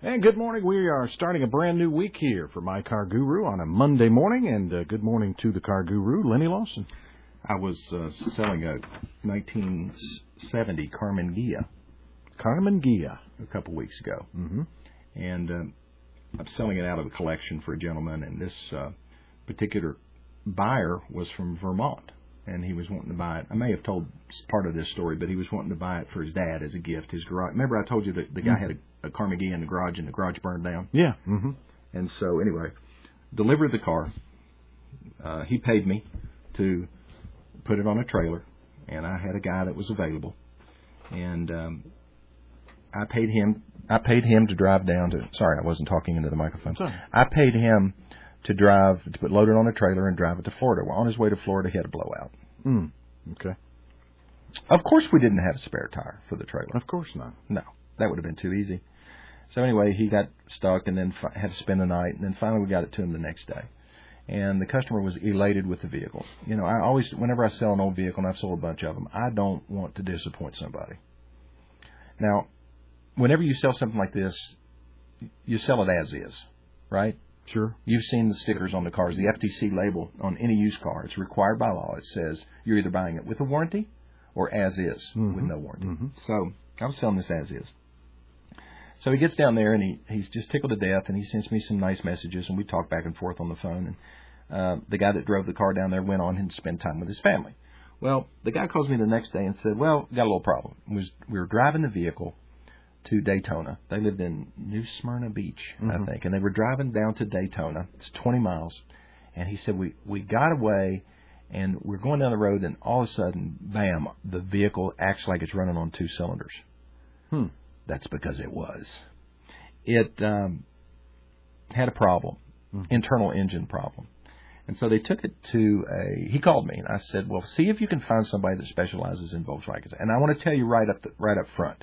And good morning. We are starting a brand new week here for My Car Guru on a Monday morning. And good morning to the Car Guru, Lenny Lawson. I was selling a 1970 Karmann Ghia. Karmann Ghia. A couple weeks ago. Mm-hmm. And I'm selling it out of a collection for a gentleman. And this particular buyer was from Vermont. And he was wanting to buy it. I may have told part of this story, but he was wanting to buy it for his dad as a gift. His garage. Remember I told you that the guy had a Karmann Ghia in the garage and the garage burned down? Yeah. Mm-hmm. And so, anyway, delivered the car. He paid me to put it on a trailer, and I had a guy that was available. And I paid him to drive down to... Sorry, I wasn't talking into the microphone. Sorry. I paid him to load it on a trailer and drive it to Florida. Well, on his way to Florida, he had a blowout. Okay. Of course we didn't have a spare tire for the trailer. Of course not. No, that would have been too easy. So anyway, he got stuck and then had to spend the night, and then finally we got it to him the next day. And the customer was elated with the vehicle. You know, I always, whenever I sell an old vehicle, and I've sold a bunch of them, I don't want to disappoint somebody. Now, whenever you sell something like this, you sell it as is, right? Sure. You've seen the stickers on the cars, the FTC label on any used car. It's required by law. It says you're either buying it with a warranty or as is, with no warranty. Mm-hmm. So I was selling this as is. So he gets down there, and he's just tickled to death, and he sends me some nice messages, and we talk back and forth on the phone. And the guy that drove the car down there went on and spent time with his family. Well, the guy calls me the next day and said, well, got a little problem. We were driving the vehicle to Daytona. They lived in New Smyrna Beach, I think, and they were driving down to Daytona. It's 20 miles. And he said, we got away, and we're going down the road, and all of a sudden, bam, the vehicle acts like it's running on 2 cylinders. That's because it was. It had a problem, internal engine problem. And so they took it to he called me, and I said, well, see if you can find somebody that specializes in Volkswagens. And I want to tell you right up front,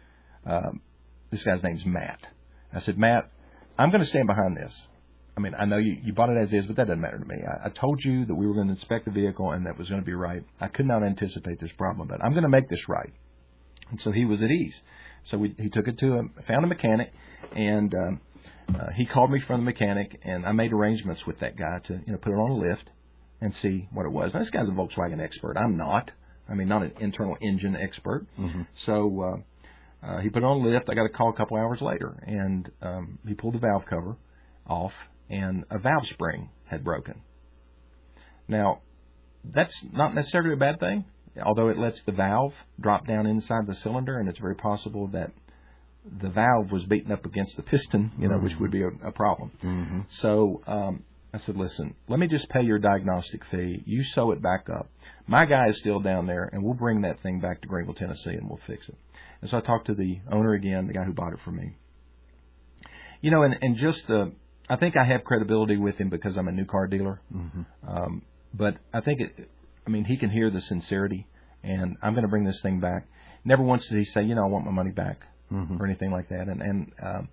this guy's name's Matt. I said, Matt, I'm going to stand behind this. I mean, I know you bought it as is, but that doesn't matter to me. I told you that we were going to inspect the vehicle and that was going to be right. I could not anticipate this problem, but I'm going to make this right. And so he was at ease. So he took it found a mechanic, and he called me from the mechanic, and I made arrangements with that guy to put it on a lift and see what it was. Now, this guy's a Volkswagen expert. I'm not. I mean, not an internal engine expert. Mm-hmm. So he put it on a lift. I got a call a couple hours later, and he pulled the valve cover off, and a valve spring had broken. Now, that's not necessarily a bad thing, although it lets the valve drop down inside the cylinder, and it's very possible that the valve was beaten up against the piston, which would be a problem. Mm-hmm. So I said, listen, let me just pay your diagnostic fee. You sew it back up. My guy is still down there, and we'll bring that thing back to Greenville, Tennessee, and we'll fix it. And so I talked to the owner again, the guy who bought it from me. And just I think I have credibility with him because I'm a new car dealer. Mm-hmm. But I think he can hear the sincerity, and I'm going to bring this thing back. Never once did he say, I want my money back, or anything like that. And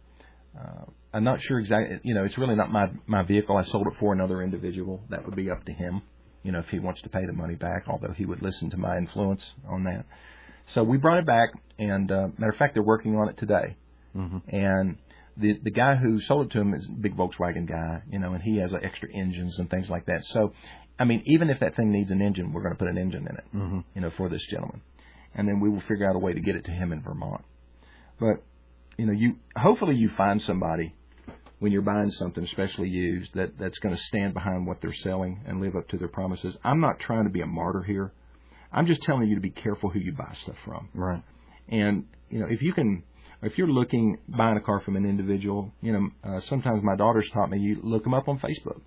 I'm not sure exactly, it's really not my vehicle. I sold it for another individual. That would be up to him, if he wants to pay the money back, although he would listen to my influence on that. So we brought it back, and matter of fact, they're working on it today. Mm-hmm. And the guy who sold it to him is a big Volkswagen guy, and he has extra engines and things like that. So, even if that thing needs an engine, we're going to put an engine in it, for this gentleman. And then we will figure out a way to get it to him in Vermont. But, hopefully you find somebody when you're buying something, especially used, that's going to stand behind what they're selling and live up to their promises. I'm not trying to be a martyr here. I'm just telling you to be careful who you buy stuff from. Right. And, if you're buying a car from an individual, sometimes my daughter's taught me, you look them up on Facebook.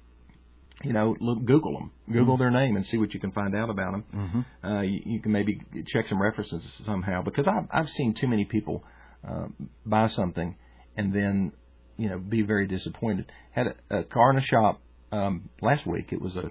Google them. Google their name and see what you can find out about them. Mm-hmm. You can maybe check some references somehow, because I've seen too many people buy something and then, be very disappointed. Had a car in a shop last week. It was a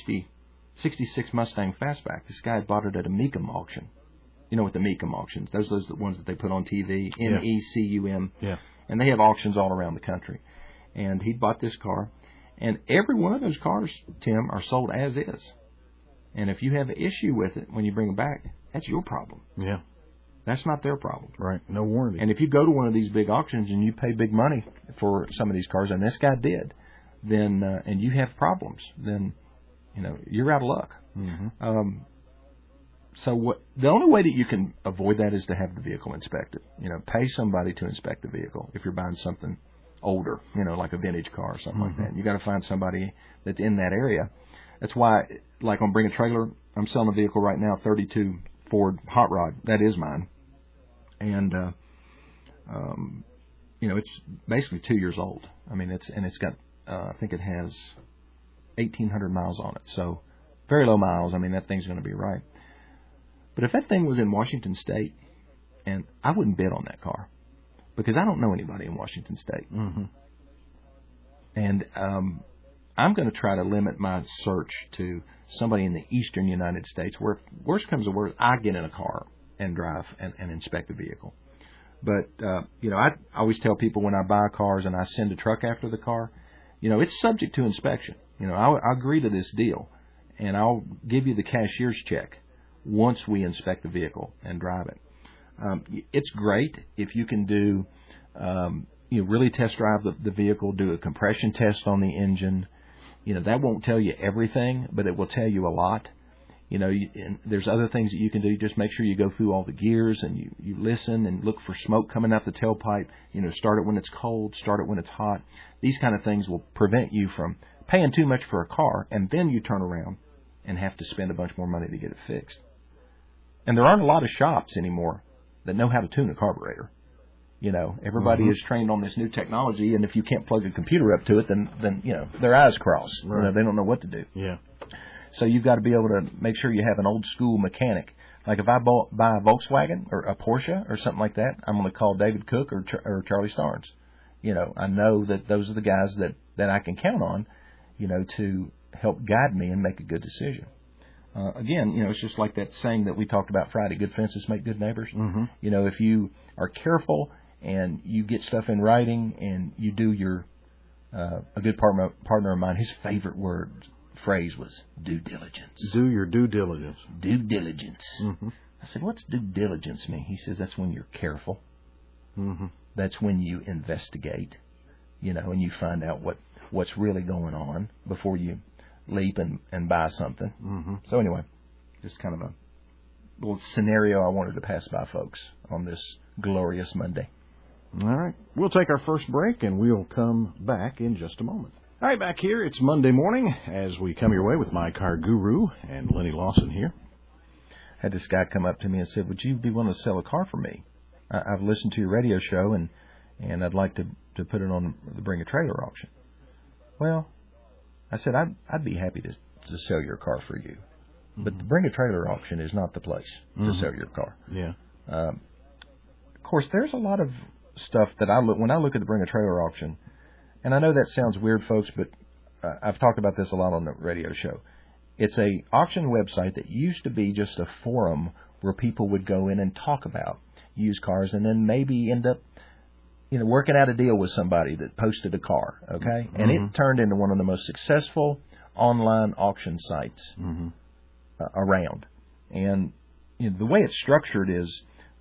66 Mustang Fastback. This guy had bought it at a Mecum auction. You know what the Mecum auctions? Those are the ones that they put on TV. MECUM. Yeah. And they have auctions all around the country. And he bought this car. And every one of those cars, Tim, are sold as is. And if you have an issue with it when you bring them back, that's your problem. Yeah. That's not their problem. Right. No warranty. And if you go to one of these big auctions and you pay big money for some of these cars, and this guy did, then and you have problems, then you're out of luck. Mm-hmm. So the only way that you can avoid that is to have the vehicle inspected. Pay somebody to inspect the vehicle if you're buying something older, like a vintage car or something like that. You got to find somebody that's in that area. That's why, like on Bring a Trailer, I'm selling a vehicle right now, 32 Ford Hot Rod. That is mine, and it's basically 2 years old. I mean, it's got I think it has 1,800 miles on it, so very low miles. I mean, that thing's going to be right. But if that thing was in Washington State, and I wouldn't bid on that car because I don't know anybody in Washington State. Mm-hmm. And I'm going to try to limit my search to somebody in the eastern United States where, if worst comes to worst, I get in a car and drive and inspect the vehicle. But, I always tell people when I buy cars and I send a truck after the car, it's subject to inspection. I'll agree to this deal, and I'll give you the cashier's check once we inspect the vehicle and drive it. It's great if you can do, really test drive the vehicle, do a compression test on the engine. That won't tell you everything, but it will tell you a lot. And there's other things that you can do. Just make sure you go through all the gears and you listen and look for smoke coming out the tailpipe. Start it when it's cold, start it when it's hot. These kind of things will prevent you from paying too much for a car, and then you turn around and have to spend a bunch more money to get it fixed. And there aren't a lot of shops anymore that know how to tune a carburetor. Everybody is trained on this new technology, and if you can't plug a computer up to it, then their eyes cross. Right. They don't know what to do. Yeah. So you've got to be able to make sure you have an old school mechanic. Like if I buy a Volkswagen or a Porsche or something like that, I'm going to call David Cook or Charlie Starnes. I know that those are the guys that I can count on, to help guide me and make a good decision. Again, it's just like that saying that we talked about Friday, good fences make good neighbors. Mm-hmm. If you are careful and you get stuff in writing and you do your, a good partner of mine, his favorite phrase was due diligence. Do your due diligence. Due diligence. Mm-hmm. I said, what's due diligence mean? He says, that's when you're careful. Mm-hmm. That's when you investigate, and you find out what's really going on before you leap and buy something. Mm-hmm. So anyway, just kind of a little scenario I wanted to pass by folks on this glorious Monday. All right. We'll take our first break, and we'll come back in just a moment. All right, back here, it's Monday morning as we come your way with My Car Guru and Lenny Lawson here. Had this guy come up to me and said, would you be willing to sell a car for me? I've listened to your radio show, and I'd like to put it on the Bring a Trailer auction. Well, I said, I'd be happy to sell your car for you. Mm-hmm. But the Bring a Trailer auction is not the place to sell your car. Yeah. Of course, there's a lot of stuff that when I look at the Bring a Trailer auction, and I know that sounds weird, folks, but I've talked about this a lot on the radio show. It's a auction website that used to be just a forum where people would go in and talk about used cars and then maybe end up, working out a deal with somebody that posted a car, okay? Mm-hmm. And it turned into one of the most successful online auction sites around. And the way it's structured is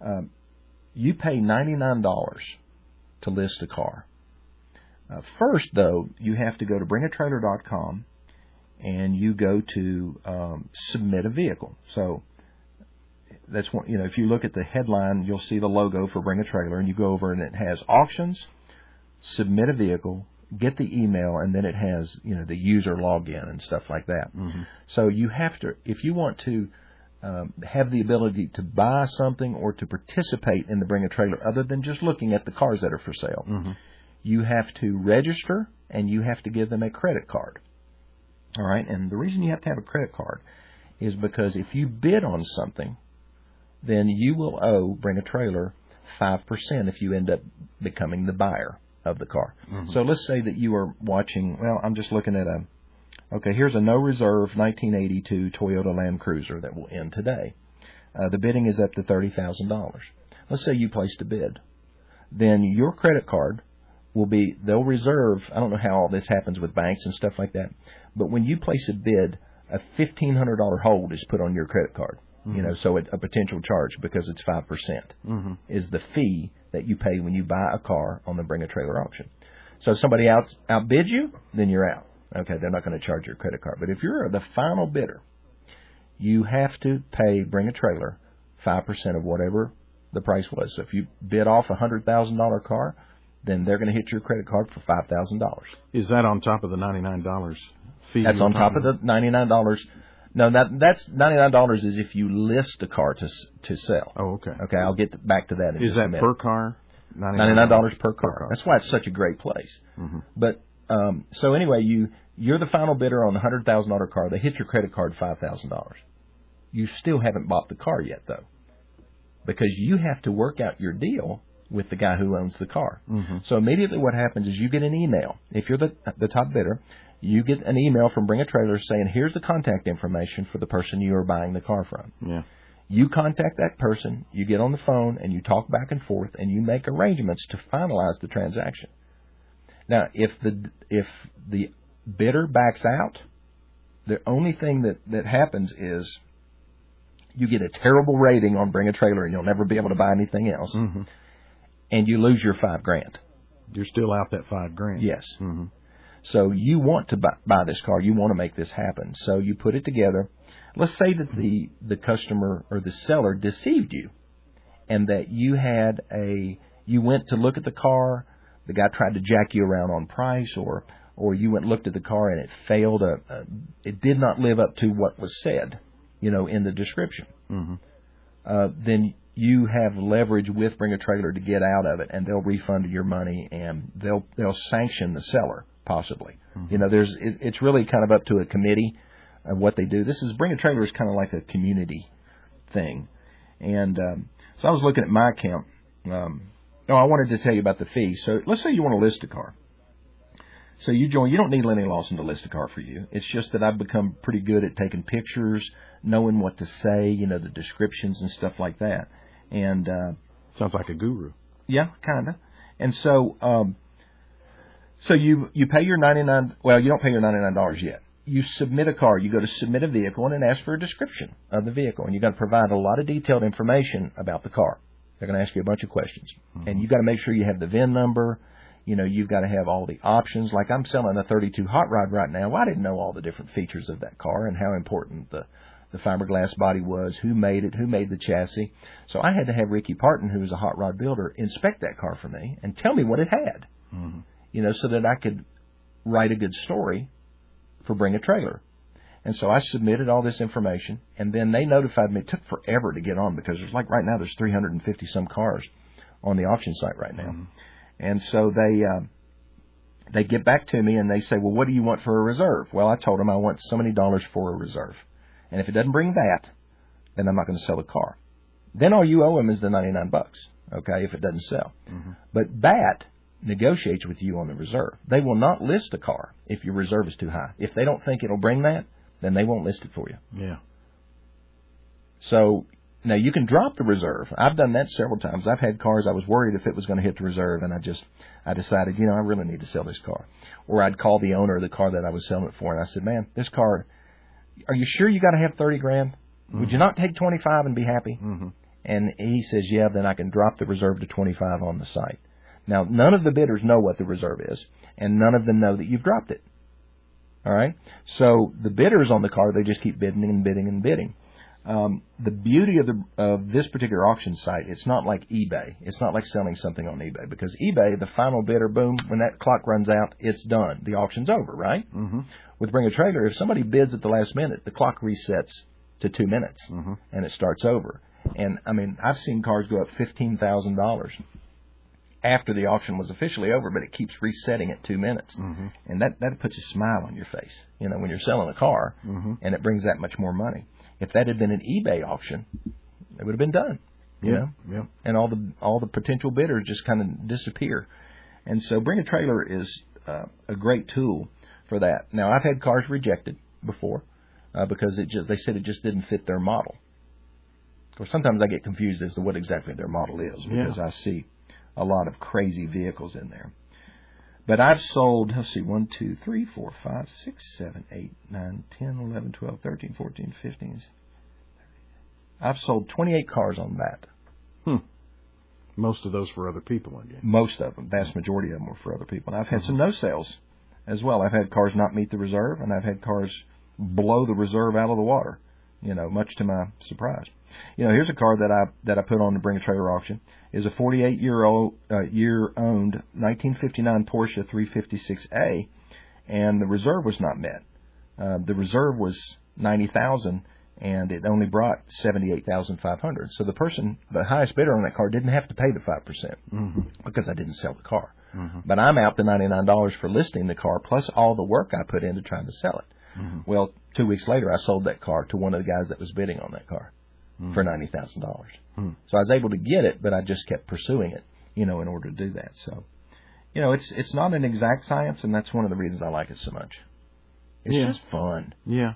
you pay $99 to list a car. First, though, you have to go to bringatrailer.com and you go to submit a vehicle. So that's one, if you look at the headline, you'll see the logo for Bring a Trailer, and you go over and it has auctions, submit a vehicle, get the email, and then it has, the user login and stuff like that. Mm-hmm. So you have to, if you want to have the ability to buy something or to participate in the Bring a Trailer other than just looking at the cars that are for sale, you have to register and you have to give them a credit card. All right, and the reason you have to have a credit card is because if you bid on something, then you will owe Bring a Trailer 5% if you end up becoming the buyer of the car. Mm-hmm. So let's say that you are watching, I'm just looking at here's a no reserve 1982 Toyota Land Cruiser that will end today. The bidding is up to $30,000. Let's say you placed a bid. Then your credit card they'll reserve, I don't know how all this happens with banks and stuff like that, but when you place a bid, a $1,500 hold is put on your credit card. So a potential charge, because it's 5%, is the fee that you pay when you buy a car on the Bring a Trailer auction. So if somebody outbids you, then you're out. Okay, they're not going to charge your credit card. But if you're the final bidder, you have to pay Bring a Trailer 5% of whatever the price was. So if you bid off a $100,000 car, then they're going to hit your credit card for $5,000. Is that on top of the $99 fee? That's on top of the $99. No, that's $99 is if you list a car to sell. Oh, okay. Okay, I'll get back to that in just a minute. Is that per car? $99 per car. That's why it's such a great place. But so anyway, you're the final bidder on the $100,000 car. They hit your credit card $5,000. You still haven't bought the car yet, though, because you have to work out your deal with the guy who owns the car. So immediately what happens is you get an email. If you're the top bidder, you get an email from Bring a Trailer saying, here's the contact information for the person you are buying the car from. Yeah. You contact that person, you get on the phone, and you talk back and forth, and you make arrangements to finalize the transaction. Now, if the bidder backs out, the only thing that happens is you get a terrible rating on Bring a Trailer, and you'll never be able to buy anything else, and you lose your $5,000. You're still out that $5,000. Yes. So you want to buy this car. You want to make this happen. So you put it together. Let's say that the customer or the seller deceived you, and that you went to look at the car, the guy tried to jack you around on price, or you went and looked at the car and it failed. It did not live up to what was said, in the description. Then you have leverage with Bring a Trailer to get out of it, and they'll refund your money, and they'll sanction the seller possibly. It's really kind of up to a committee of what they do. Bring a Trailer is kind of like a community thing. And so I was looking at my account. I wanted to tell you about the fee. So let's say you want to list a car. So you join. You don't need Lenny Lawson to list a car for you. It's just that I've become pretty good at taking pictures, knowing what to say, the descriptions and stuff like that. And sounds like a guru. Yeah, kind of. And so so you pay your $99. Well, you don't pay your $99 yet. You submit a car. You go to submit a vehicle and ask for a description of the vehicle, and you got to provide a lot of detailed information about the car. They're going to ask you a bunch of questions, and you got to make sure you have the VIN number. You've got to have all the options. Like I'm selling a 32 Hot Rod right now. Well, I didn't know all the different features of that car and how important the fiberglass body was, who made it, who made the chassis. So I had to have Ricky Parton, who was a hot rod builder, inspect that car for me and tell me what it had, so that I could write a good story for Bring a Trailer. And so I submitted all this information, and then they notified me. It took forever to get on because right now there's 350 some cars on the auction site right now. And so they get back to me and they say, well, what do you want for a reserve? Well, I told them I want so many dollars for a reserve. And if it doesn't bring that, then I'm not going to sell the car. Then all you owe them is the $99, okay, if it doesn't sell. But BAT negotiates with you on the reserve. They will not list a car if your reserve is too high. If they don't think it'll bring that, then they won't list it for you. Yeah. So now you can drop the reserve. I've done that several times. I've had cars I was worried if it was going to hit the reserve, and I decided, I really need to sell this car. Or I'd call the owner of the car that I was selling it for, and I said, man, this car, are you sure you got to have $30,000? Would you not take 25 and be happy? And he says, yeah, then I can drop the reserve to 25 on the site. Now, none of the bidders know what the reserve is, and none of them know that you've dropped it. All right? So the bidders on the car, they just keep bidding and bidding and bidding. The beauty of this particular auction site, it's not like eBay. It's not like selling something on eBay, because eBay, the final bidder, boom, when that clock runs out, it's done. The auction's over, right? With Bring a Trailer, if somebody bids at the last minute, the clock resets to 2 minutes, and it starts over. And, I've seen cars go up $15,000 after the auction was officially over, but it keeps resetting at 2 minutes. And that puts a smile on your face, when you're selling a car, and it brings that much more money. If that had been an eBay auction, it would have been done, you know? Yeah. And all the potential bidders just kind of disappear. And so Bring a Trailer is a great tool for that. Now, I've had cars rejected before because they said it just didn't fit their model. Of course, sometimes I get confused as to what exactly their model is, because I see a lot of crazy vehicles in there. But I've sold, 1, 2, 3, 4, 5, 6, 7, 8, 9, 10, 11, 12, 13, 14, 15, I've sold 28 cars on that. Most of those for other people, I guess. Most of them. Vast majority of them were for other people. And I've had some no sales as well. I've had cars not meet the reserve, and I've had cars blow the reserve out of the water, much to my surprise. Here's a car that I put on the Bring a Trailer auction. Is a 48-year-owned 1959 Porsche 356A, and the reserve was not met. The reserve was $90,000, and it only brought $78,500. So the highest bidder on that car, didn't have to pay the 5% because I didn't sell the car. But I'm out the $99 for listing the car, plus all the work I put into trying to sell it. Well, 2 weeks later, I sold that car to one of the guys that was bidding on that car for $90,000. So I was able to get it, but I just kept pursuing it, in order to do that. So, it's not an exact science, and that's one of the reasons I like it so much. It's just fun. Yeah.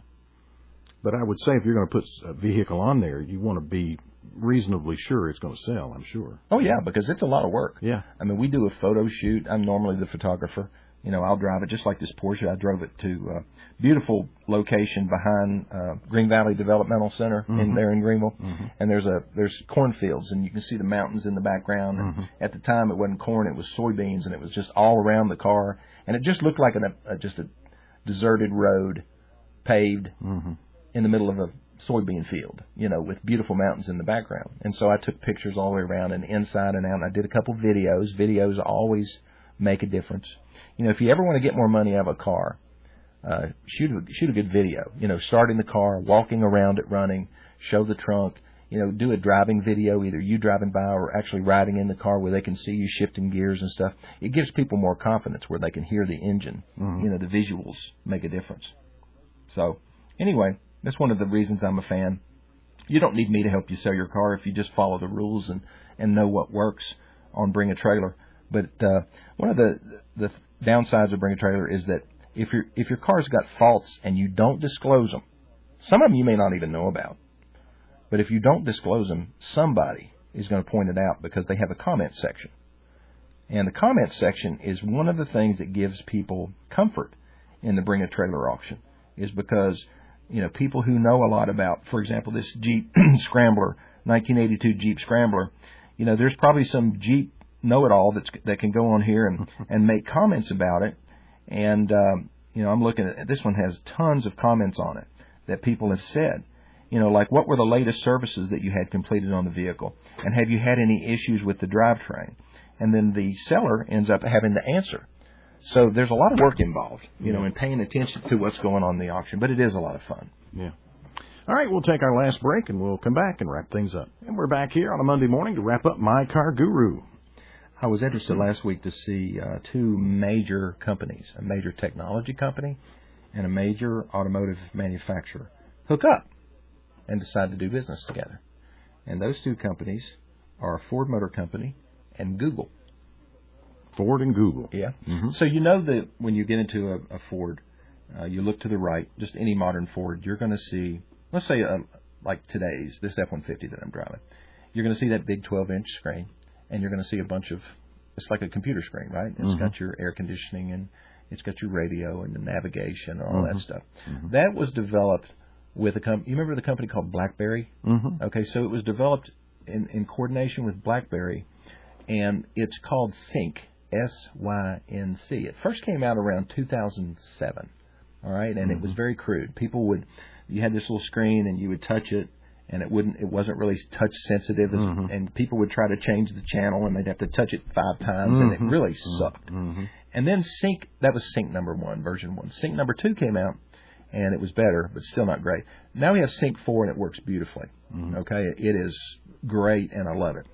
But I would say if you're going to put a vehicle on there, you want to be reasonably sure it's going to sell, I'm sure. Oh, yeah, because it's a lot of work. Yeah. I mean, we do a photo shoot. I'm normally the photographer. I'll drive it just like this Porsche. I drove it to a beautiful location behind Green Valley Developmental Center in Greenville. And there's cornfields, and you can see the mountains in the background. And at the time, it wasn't corn, it was soybeans, and it was just all around the car. And it just looked like just a deserted road, paved in the middle of a soybean field, with beautiful mountains in the background. And so I took pictures all the way around and inside and out. And I did a couple videos. Videos always make a difference. If you ever want to get more money out of a car, shoot a good video. Starting the car, walking around it, running, show the trunk. Do a driving video, either you driving by or actually riding in the car where they can see you shifting gears and stuff. It gives people more confidence where they can hear the engine. The visuals make a difference. So, anyway, that's one of the reasons I'm a fan. You don't need me to help you sell your car if you just follow the rules and know what works on Bring a Trailer. But one of the downsides of Bring a Trailer is that if your car's got faults and you don't disclose them, some of them you may not even know about. But if you don't disclose them, somebody is going to point it out because they have a comment section. And the comment section is one of the things that gives people comfort in the Bring a Trailer auction, is because people who know a lot about, for example, this Jeep Scrambler, 1982 Jeep Scrambler, there's probably some Jeep know-it-all that can go on here and make comments about it. And, I'm looking at this one has tons of comments on it that people have said. Like what were the latest services that you had completed on the vehicle? And have you had any issues with the drivetrain? And then the seller ends up having to answer. So there's a lot of work involved, in paying attention to what's going on in the auction. But it is a lot of fun. Yeah. All right, we'll take our last break, and we'll come back and wrap things up. And we're back here on a Monday morning to wrap up My Car Guru. I was interested last week to see two major companies, a major technology company and a major automotive manufacturer, hook up and decide to do business together. And those two companies are Ford Motor Company and Google. Ford and Google. Yeah. So that when you get into a Ford, you look to the right, just any modern Ford, you're going to see, let's say like today's, this F-150 that I'm driving, you're going to see that big 12-inch screen, and you're going to see a bunch of, it's like a computer screen, right? It's got your air conditioning, and it's got your radio and the navigation and all that stuff. That was developed with a company. You remember the company called BlackBerry? Okay, so it was developed in coordination with BlackBerry, and it's called Sync, S-Y-N-C. It first came out around 2007, all right, and it was very crude. You had this little screen, and you would touch it, and it wasn't really touch sensitive, and people would try to change the channel, and they'd have to touch it 5 times, and it really sucked. And then Sync, that was Sync number 1, version 1. Sync number 2 came out, and it was better, but still not great. Now we have Sync 4, and it works beautifully. Okay, it is great, and I love it.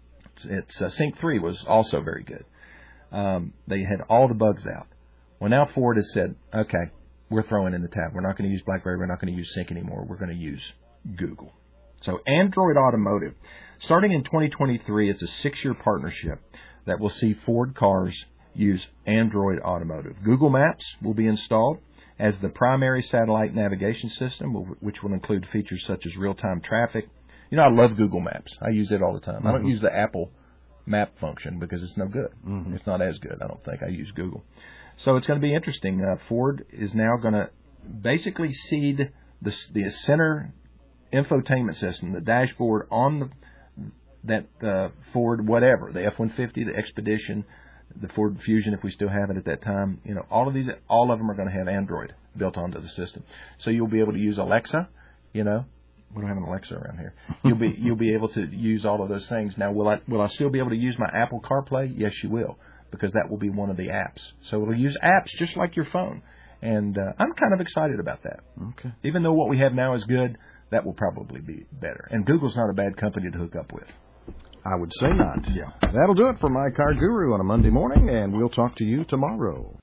Sync 3 was also very good. They had all the bugs out. Well, now Ford has said, okay, we're throwing in the towel. We're not going to use BlackBerry. We're not going to use Sync anymore. We're going to use Google. So Android Automotive, starting in 2023, it's a 6-year partnership that will see Ford cars use Android Automotive. Google Maps will be installed as the primary satellite navigation system, which will include features such as real-time traffic. I love Google Maps. I use it all the time. I don't use the Apple map function because it's no good. It's not as good, I don't think. I use Google. So it's going to be interesting. Ford is now going to basically seed the center infotainment system, the dashboard on that Ford, whatever, the F-150, the Expedition, the Ford Fusion, if we still have it at that time, all of them are going to have Android built onto the system. So you'll be able to use Alexa, we don't have an Alexa around here. You'll be able to use all of those things. Now, will I still be able to use my Apple CarPlay? Yes, you will, because that will be one of the apps. So it'll use apps just like your phone. And I'm kind of excited about that. Okay. Even though what we have now is good, that will probably be better. And Google's not a bad company to hook up with. I would say not. Yeah. That'll do it for My Car Guru on a Monday morning, and we'll talk to you tomorrow.